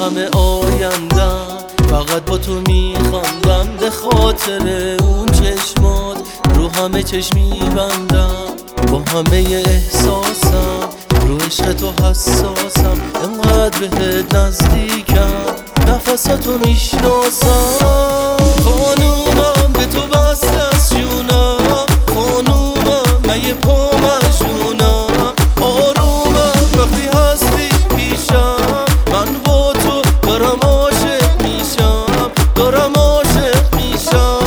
همه آیندم فقط با تو میخندم، به خاطر اون چشمات رو همه چشم میبندم، با همه احساسم رو عشق تو حساسم، انقدر بهت نزدیکم نفساتو میشناسم. خانومم به تو بسته از جونم، خانومم من یه پا مجنونم، آرومم وقتی هستی پیشم، من با تو دارم عاشق میشم، دارم عاشق میشم.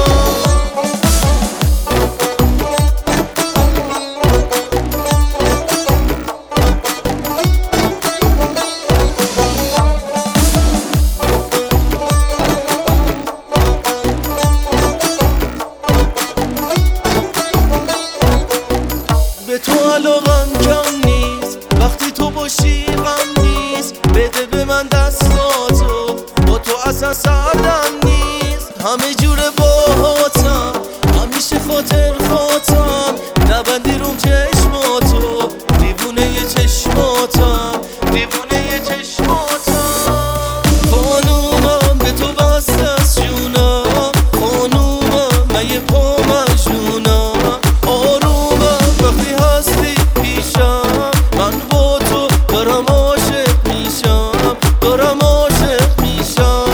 به تو علاقم کم نیست، وقتی تو باشی غم نیست، بده به من دستاتو، با تو اصلا سردم نیست، همه جور باهاتم همیشه خاطر خاطم، نبندی روم چشماتو، دیوونه یه چشماتم، دیوونه یه چشماتم. خانومم به تو بسته از جونم، خانومم من یه پا مجنونم، آرومم وقتی هستی پیشم، من با تو دارم عاشق میشم، دارم عاشق میشم.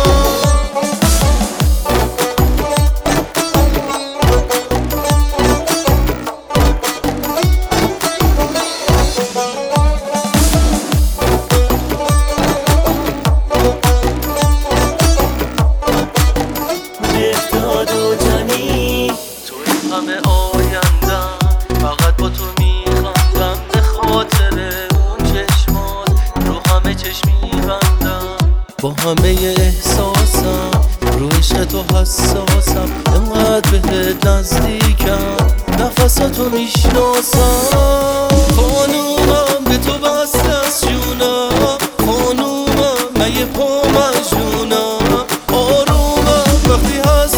توی همه آیندم فقط با تو میخندم، به خاطر اون چشمات رو همه چشم میبندم، با همه احساسم رو عشق تو حساسم، انقدر بهت نزدیکم نفساتو میشناسم. خانومم به تو بسته از جونم، خانومم من یه پا مجنونم، آرومم وقتی هست